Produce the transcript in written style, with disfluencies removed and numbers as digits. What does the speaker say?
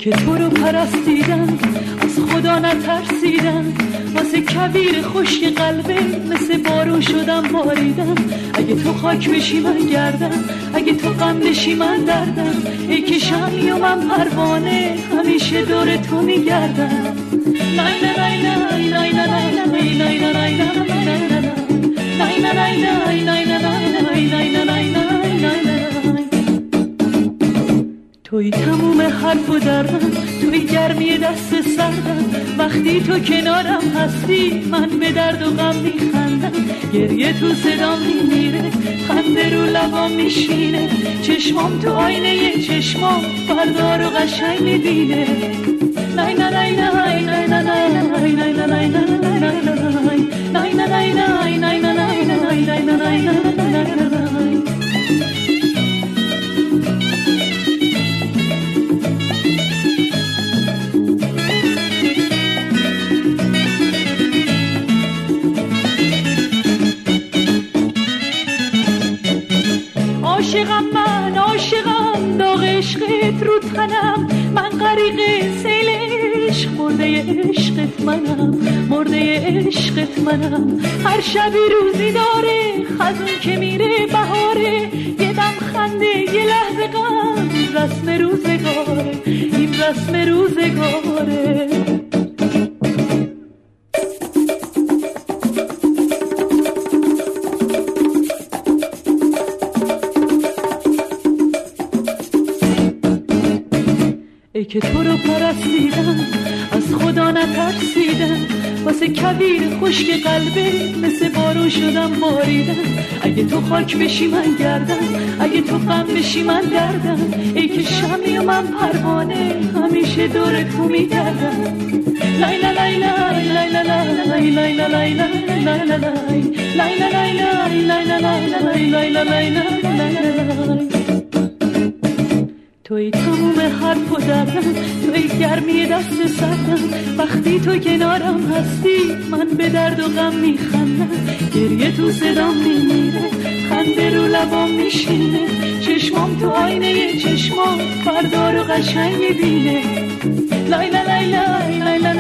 که تو رو پرستیدم از خدا نترسیدم، واسه کویر خشک قلبه مثل بارون شدم باریدم. اگه تو خاک بشی من گردم، اگه تو غم بشی من دردم. ای که شمی و من پروانه همیشه دور تو میگردم. نای نای نای نای نای نای نای نای توی تموم حرف و دردم، توی گرمی دست سردم. وقتی تو کنارم هستی من به درد و غم میخندم. گریه تو صدام میمیره، خنده رو لبام میشینه. چشمام تو آینه چشمام فردا رو قشنگ میبینه. نای نای نای نای نای نای نای نای نای نای نای. عاشقم من، عاشقم، داغ عشقت رو تنم. من غریق سیل عشق، مرده عشقت منم، مرده عشقت منم. هر شبی روزی داره، خزون که میره بهاره. یه دم خنده، یه لحظه غم، رسم روزگاره، این رسم روزگاره. ای که تو رو پرستیدم از خدا نترسیدم، واسه کویر خشک قلبه مثل بارون شدم باریدم. اگه تو خاک بشی من گردم، اگه تو غم بشی من دردم. ای که شمی و من پروانه همیشه دور تو میگردم. لای لای لای لای لای لای لای لای لای لای. توی تموم حرف و دردم، توی گرمی دست سردم. وقتی تو کنارم هستی من به درد و غم میخندم. گریه تو صدام میمیره، خنده رو لبام میشینه. چشمام تو آینه چشمام فردا رو قشنگ میبینه. لای لای لای لای لای